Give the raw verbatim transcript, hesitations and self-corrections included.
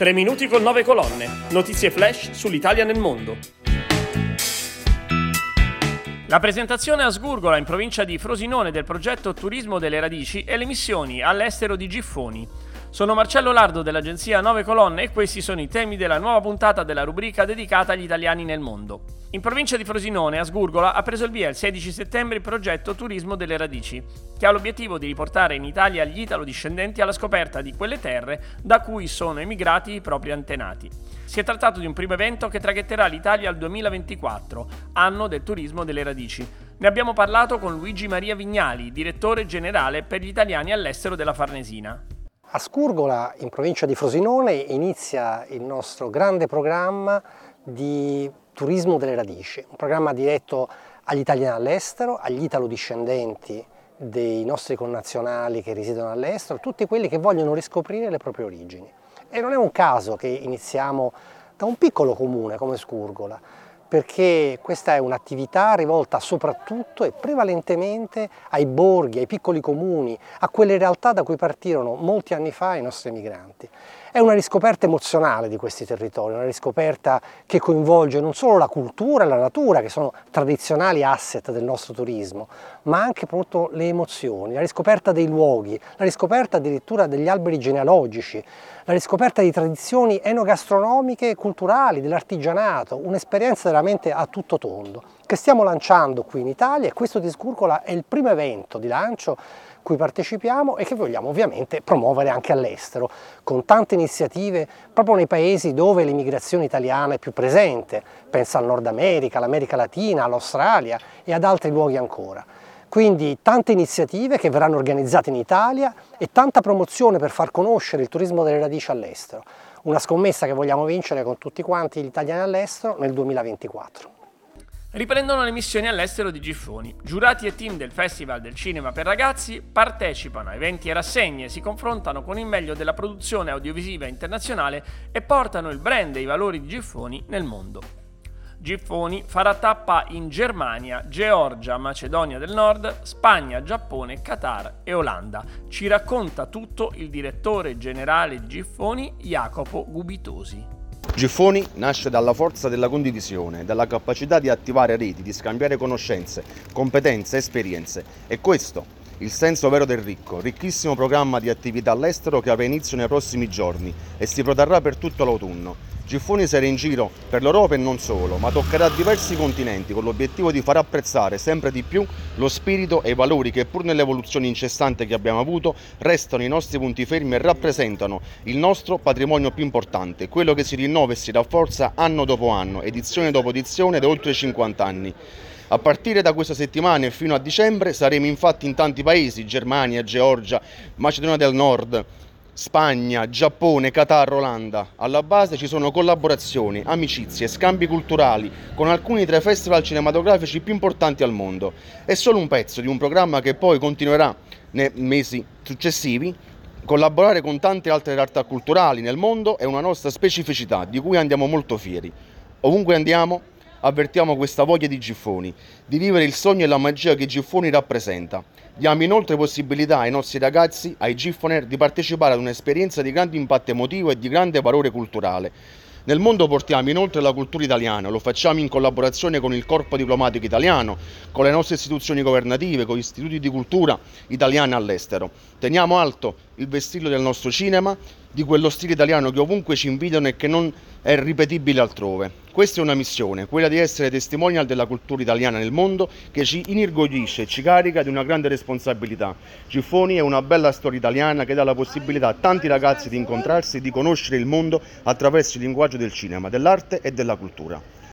Tre minuti con nove colonne. Notizie flash sull'Italia nel mondo. La presentazione a Sgurgola, in provincia di Frosinone, del progetto Turismo delle Radici e le missioni all'estero di Giffoni. Sono Marcello Lardo dell'agenzia nove colonne e questi sono i temi della nuova puntata della rubrica dedicata agli italiani nel mondo. In provincia di Frosinone, a Sgurgola, ha preso il via il sedici settembre il progetto Turismo delle Radici, che ha l'obiettivo di riportare in Italia gli italo-discendenti alla scoperta di quelle terre da cui sono emigrati i propri antenati. Si è trattato di un primo evento che traghetterà l'Italia al duemilaventiquattro, anno del turismo delle radici. Ne abbiamo parlato con Luigi Maria Vignali, direttore generale per gli italiani all'estero della Farnesina. A Sgurgola, in provincia di Frosinone, inizia il nostro grande programma di turismo delle radici, un programma diretto agli italiani all'estero, agli italo-discendenti dei nostri connazionali che risiedono all'estero, tutti quelli che vogliono riscoprire le proprie origini. E non è un caso che iniziamo da un piccolo comune come Sgurgola, perché questa è un'attività rivolta soprattutto e prevalentemente ai borghi, ai piccoli comuni, a quelle realtà da cui partirono molti anni fa i nostri emigranti. È una riscoperta emozionale di questi territori, una riscoperta che coinvolge non solo la cultura e la natura, che sono tradizionali asset del nostro turismo, ma anche appunto le emozioni, la riscoperta dei luoghi, la riscoperta addirittura degli alberi genealogici, la riscoperta di tradizioni enogastronomiche e culturali, dell'artigianato, un'esperienza veramente a tutto tondo che stiamo lanciando qui in Italia, e questo di Sgurgola è il primo evento di lancio cui partecipiamo e che vogliamo ovviamente promuovere anche all'estero, con tante iniziative proprio nei paesi dove l'immigrazione italiana è più presente. Pensa al Nord America, all'America Latina, all'Australia e ad altri luoghi ancora. Quindi tante iniziative che verranno organizzate in Italia e tanta promozione per far conoscere il turismo delle radici all'estero. Una scommessa che vogliamo vincere con tutti quanti gli italiani all'estero nel duemilaventiquattro. Riprendono le missioni all'estero di Giffoni. Giurati e team del Festival del Cinema per Ragazzi partecipano a eventi e rassegne, si confrontano con il meglio della produzione audiovisiva internazionale e portano il brand e i valori di Giffoni nel mondo. Giffoni farà tappa in Germania, Georgia, Macedonia del Nord, Spagna, Giappone, Qatar e Olanda. Ci racconta tutto il direttore generale di Giffoni, Jacopo Gubitosi. Giffoni nasce dalla forza della condivisione, dalla capacità di attivare reti, di scambiare conoscenze, competenze, esperienze. E questo, il senso vero del ricco, ricchissimo programma di attività all'estero che avrà inizio nei prossimi giorni e si protrarrà per tutto l'autunno. Giffoni sarà in giro per l'Europa e non solo, ma toccherà diversi continenti con l'obiettivo di far apprezzare sempre di più lo spirito e i valori che, pur nell'evoluzione incessante che abbiamo avuto, restano i nostri punti fermi e rappresentano il nostro patrimonio più importante, quello che si rinnova e si rafforza anno dopo anno, edizione dopo edizione da oltre cinquanta anni. A partire da questa settimana e fino a dicembre saremo infatti in tanti paesi, Germania, Georgia, Macedonia del Nord, Spagna, Giappone, Qatar, Olanda. Alla base ci sono collaborazioni, amicizie, scambi culturali con alcuni tra i festival cinematografici più importanti al mondo. È solo un pezzo di un programma che poi continuerà nei mesi successivi. Collaborare con tante altre realtà culturali nel mondo è una nostra specificità di cui andiamo molto fieri. Ovunque andiamo avvertiamo questa voglia di Giffoni, di vivere il sogno e la magia che Giffoni rappresenta. Diamo inoltre possibilità ai nostri ragazzi, ai Giffoner, di partecipare ad un'esperienza di grande impatto emotivo e di grande valore culturale. Nel mondo portiamo inoltre la cultura italiana, lo facciamo in collaborazione con il Corpo Diplomatico Italiano, con le nostre istituzioni governative, con gli istituti di cultura italiani all'estero. Teniamo alto il vessillo del nostro cinema, di quello stile italiano che ovunque ci invidiano e che non è ripetibile altrove. Questa è una missione, quella di essere testimonial della cultura italiana nel mondo, che ci inorgoglisce e ci carica di una grande responsabilità. Giffoni è una bella storia italiana che dà la possibilità a tanti ragazzi di incontrarsi e di conoscere il mondo attraverso il linguaggio del cinema, dell'arte e della cultura.